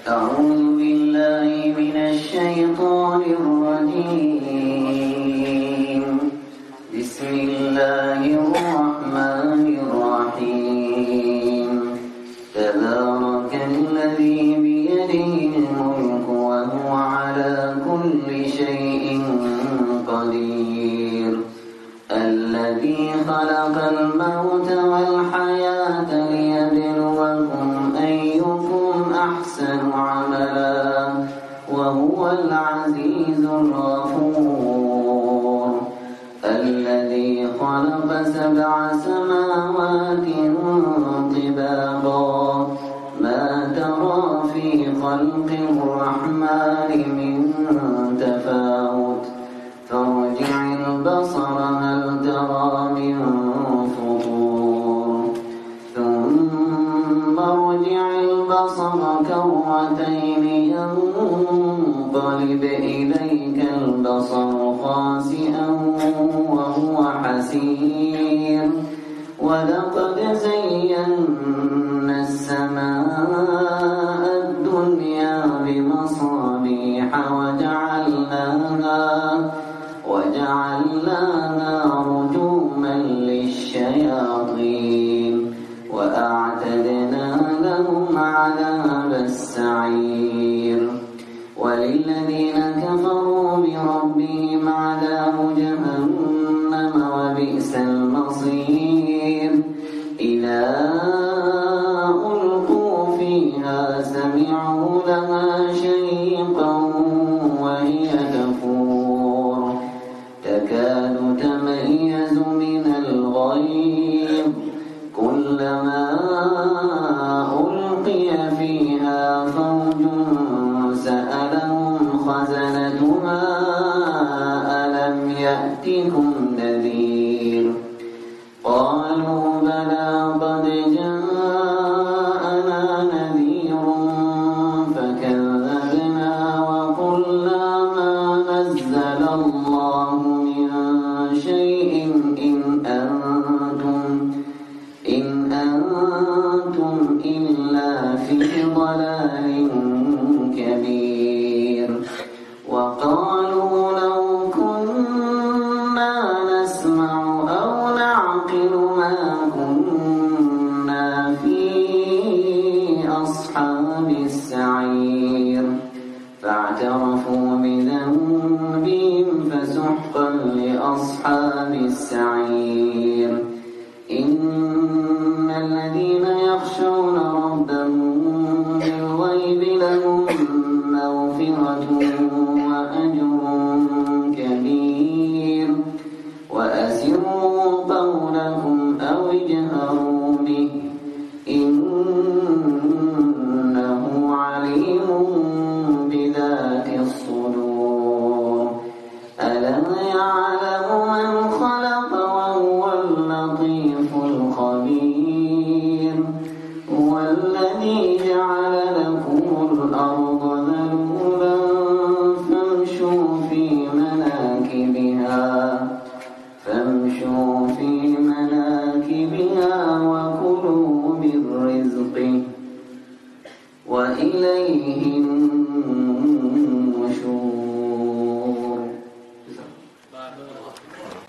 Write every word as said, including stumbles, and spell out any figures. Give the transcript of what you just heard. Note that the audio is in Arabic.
أعوذ بالله من الشيطان الرجيم. بسم الله الرحمن الرحيم. تبارك الذي بيده الملك وهو على كل شيء قدير. الذي خلق الموت والحياة ليبلوكم أيكم أحسن عملا وهو العزيز الغفور. الذي خلق سبع سماوات طباقا ما ترى في خلق الرحمن من تفاوت فارجع البصر هل ترى من فطور ثم ارجع البصر كرتين ينقلب إليك البصر خاسئا وهو حسير. ولقد زينا السماء الدنيا بمصابيح وجعلناها وجعلناها رجوما للشياطين وأعتدنا لهم عذاب السعير. وللذين كفروا بربهم عذاب جهنم وبئس المصير. إذا ألقوا فيها سمعوا لها شهيقا وهي تفور تكاد تميز من الغيظ كلما ألقي فيها فوج سألهم خزنتها ألم يأتكم نذير. قالوا بلى قد جاءنا نذير فكذبنا وقلنا ما نزل الله من شيء إن أنتم إن أنتم إلا في ضلال كبير. وقالوا لو كنا نسمع أو نعقل ما كنا في أصحاب السعير. فاعترفوا بذنبهم فسحقا لأصحاب السعير. إن الذين يخشون ربهم بالغيب لهم مغفرة وأجر كبير. وأسروا قولكم أو اجهروا به إنه عليم بذات الصدور. ألا يعلم من خلق وهو اللطيف الخبير.